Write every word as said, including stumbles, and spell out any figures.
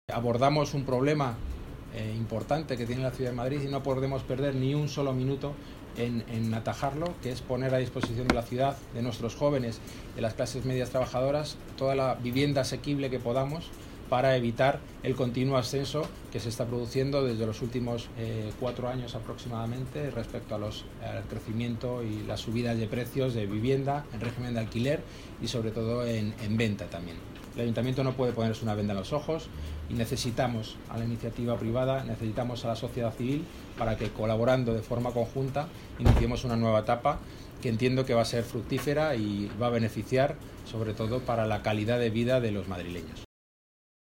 Abordamos un problema eh, importante que tiene la Ciudad de Madrid y no podemos perder ni un solo minuto en, en atajarlo, que es poner a disposición de la ciudad, de nuestros jóvenes, de las clases medias trabajadoras, toda la vivienda asequible que podamos para evitar el continuo ascenso que se está produciendo desde los últimos eh, cuatro años aproximadamente respecto a los, al crecimiento y las subidas de precios de vivienda en régimen de alquiler y sobre todo en, en venta también. El Ayuntamiento no puede ponerse una venda en los ojos y necesitamos a la iniciativa privada, necesitamos a la sociedad civil para que, colaborando de forma conjunta, iniciemos una nueva etapa que entiendo que va a ser fructífera y va a beneficiar sobre todo para la calidad de vida de los madrileños.